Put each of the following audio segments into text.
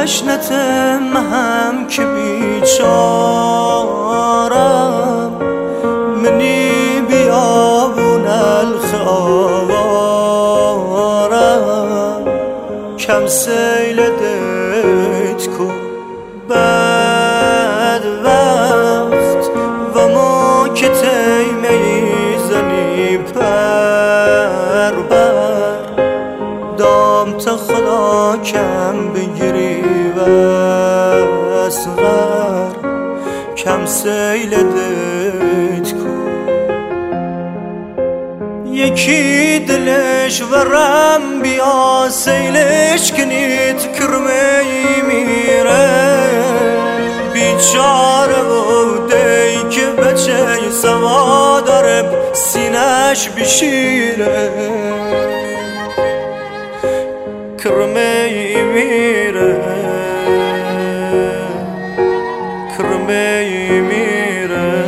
تشنتم هم که بیچارم منی بیابون الخوارم کم سیل دیت کو بد وقت و ما که تیمی زنی پر بر دام تا خدا کم بگیری و اصغر کم سیل دیت کو یکی دلش ورم بیا سیلش کنید کرمه میره بیچاره بوده که بچه سوا داره سینش بشیره کرمه میره کرمه میره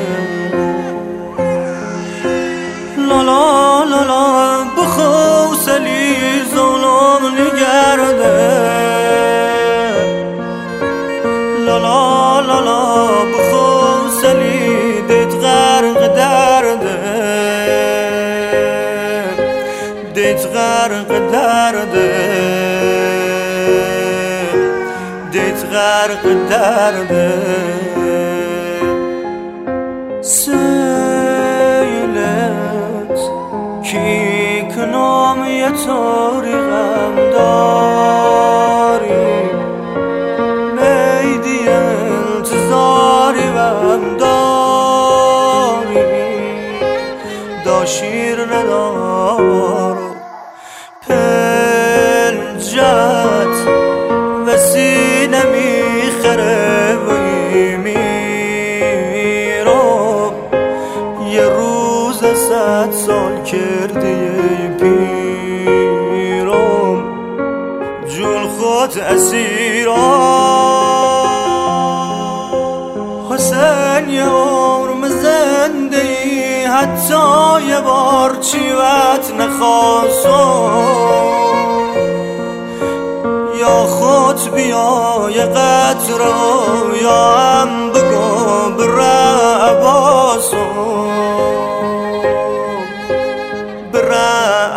لالا لالا بخوصلی ظلم نگرده لالا لالا بخوصلی دیت غرق درده دیت غرق درده دیت غرق درده سیلت کی کنام یه طوری غم داری میدی انتظاری غم داری داشیر ندار پنجت و سینه میخره و میرم یه روز 100 سال کرده پیرم جون خود اسیرم حسین یه عمر زنده ای حتی یه بار چیوت نخواستم یا خود بیا یه قطره یا هم بگو بره عباسم بره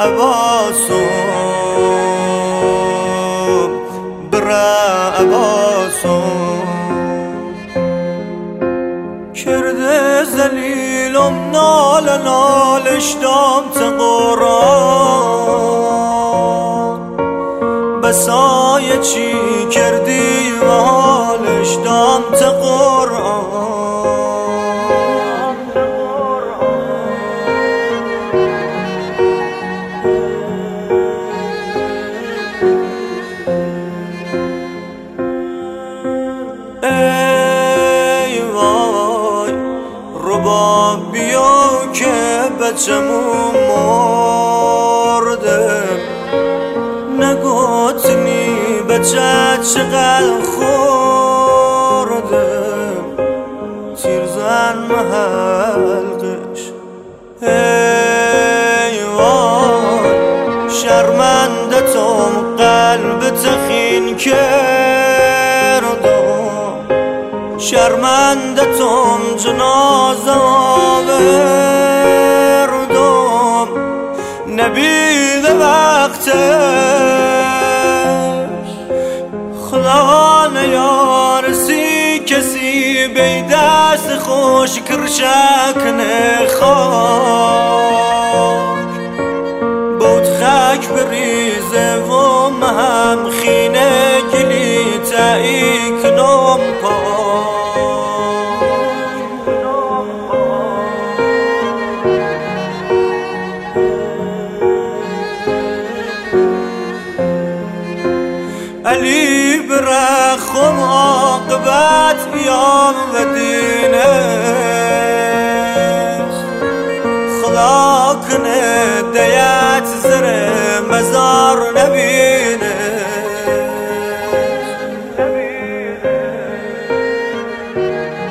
عباسم بره عباسم کرده زلیلم نال نالش دام تقران بسای چی کردی و حالش دام تقران ای وای رباب بیا که بچمون مرده نگوتنی بچه چقدر خورده تیرزن محلقش ای وای شرمنده توم قلب تخین کردم شرمنده توم جنازه آوردم نبیده وقتش خدا نیارسی کسی بی دست خوش کرشک نخواک بود خاک بریزه و مهم خینه گلی تایی کنم پاک علی برخم عاقبت بیام و دینش خدا کنه دیت زر مزار نبینه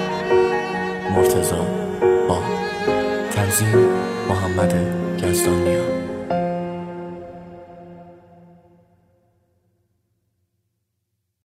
مرتضی با تنظیم محمد یزدانی.